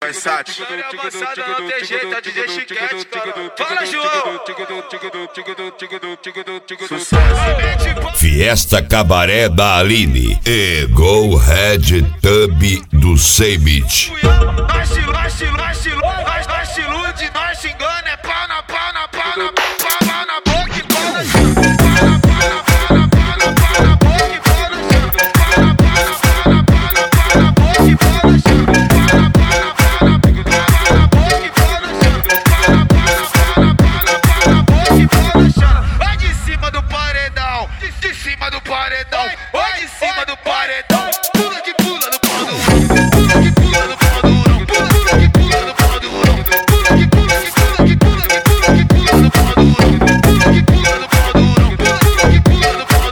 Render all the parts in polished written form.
Versace. Avançada não tem jeito, é DJ Chiquete, cara. Fala, João! Fiesta Cabaré da Aline e Go Red Tub do Seibit. Nós se ilude, nós se engana, é pau na boca e pau na chão. Vai de cima do paredão, de cima do paredão, vai de cima do paredão. Pula que pula no pau durão, pula que pula no pau durão, pula que pula no pau durão, pula que pula no pau durão, pula que pula no pau durão, pula que pula no pau durão, pula que pula no pau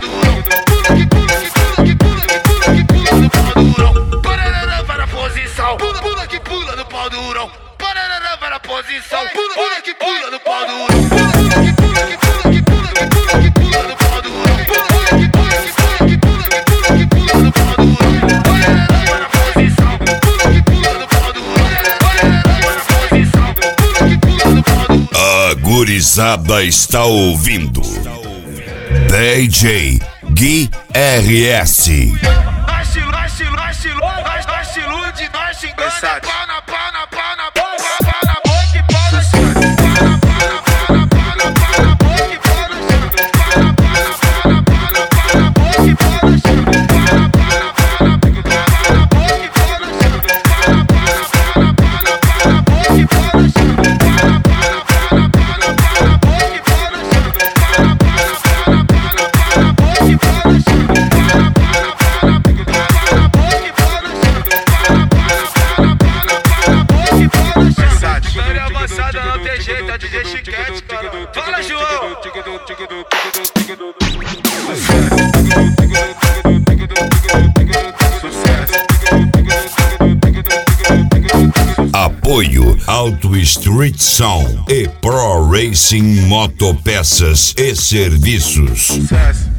durão. Parará vai na posição, pula que pula no pau durão. Parará vai na posição, pula que pula no pau durão. A gurizada está ouvindo DJ Gui RS. Nós se ilude, nós se engana, é pau na boca e pau na chão. Avançada não tem jeito, é DJ Chiquete, cara. Fala, João! Apoio Auto Street Sound e Pro Racing Motopeças e Serviços. Sucesso.